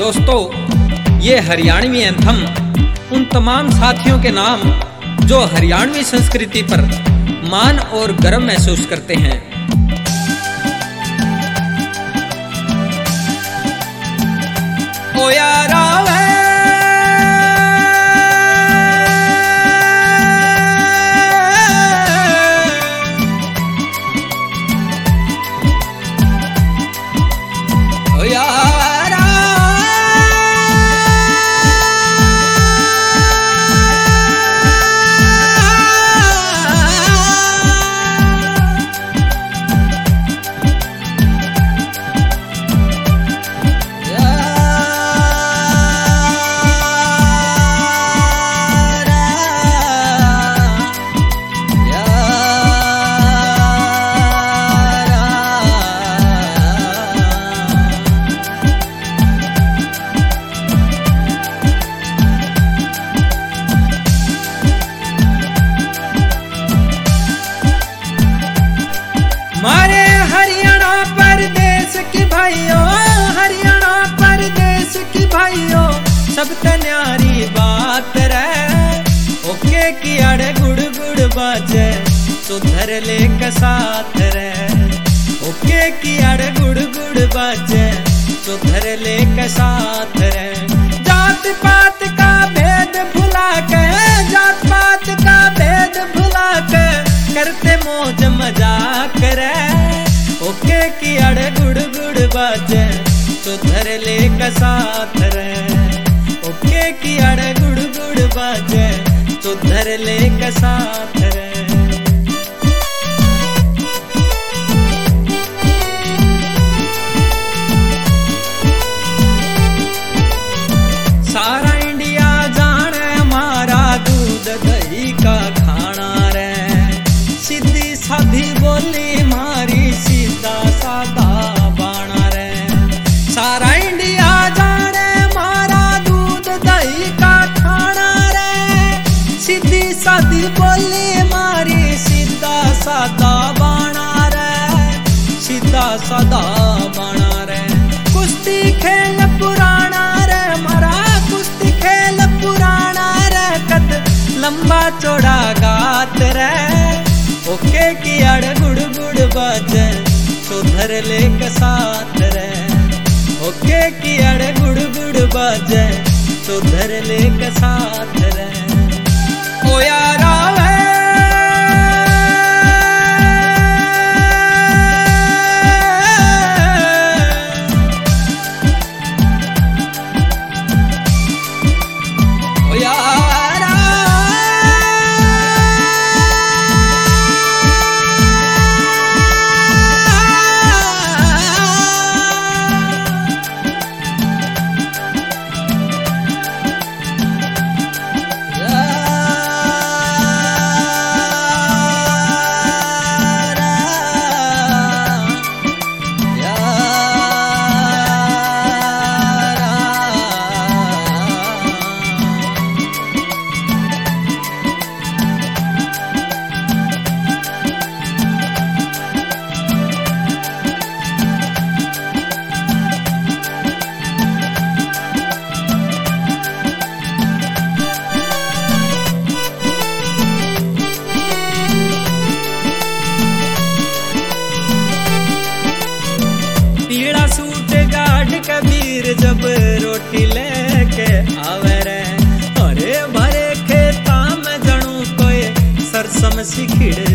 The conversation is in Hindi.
दोस्तों, ये हरियाणवी एंथम उन तमाम साथियों के नाम जो हरियाणवी संस्कृति पर मान और गर्व महसूस करते हैं। ओ यारा मारे हरियाणा परदेश की भाइयों, हरियाणा परदेश की भाइयों, सब ते न्यारी बात रे। ओके की अड़े गुड़ गुड़ बाजे सुधर ले के साथ रे। ओके की अड़े गुड़ गुड़ बाजे सुधर ले के साथ रे। जात पात का भेद भुला के, जात पात का भेद भुला के करते मौज मजाक रे। ओके की अड़े गुड़ गुड़ बाजे सुधर ले के साथ रे। ओके की अड़े गुड़ गुड़ बाजे सुधर ले के साथ रे। सारा इंडिया जाने हमारा दूध दही का खाना रे। सीधी साधी बोली मारी सीधा साधा बाणा रे। सारा इंडिया जाने मारा दूध दही का खाना रे। सीधी साधी बोली मारी सीधा साधा बाणा रे। सीधा साधा बाणा रे। कुश्ती खेल पुराना रे मारा, कुश्ती खेल पुराना रे। कद लंबा चौड़ा गात रे। ओके की अड़ गुड़ गुड़ बाजे सुधर ले के साथ रे। ओके की अड़ गुड़ गुड़ बाजे सुधर ले के साथ रे। ओ यारा कबीर जब रोटी लेके आवे रे। अरे भरे खेता में जणू कोई सरसम सी खिड़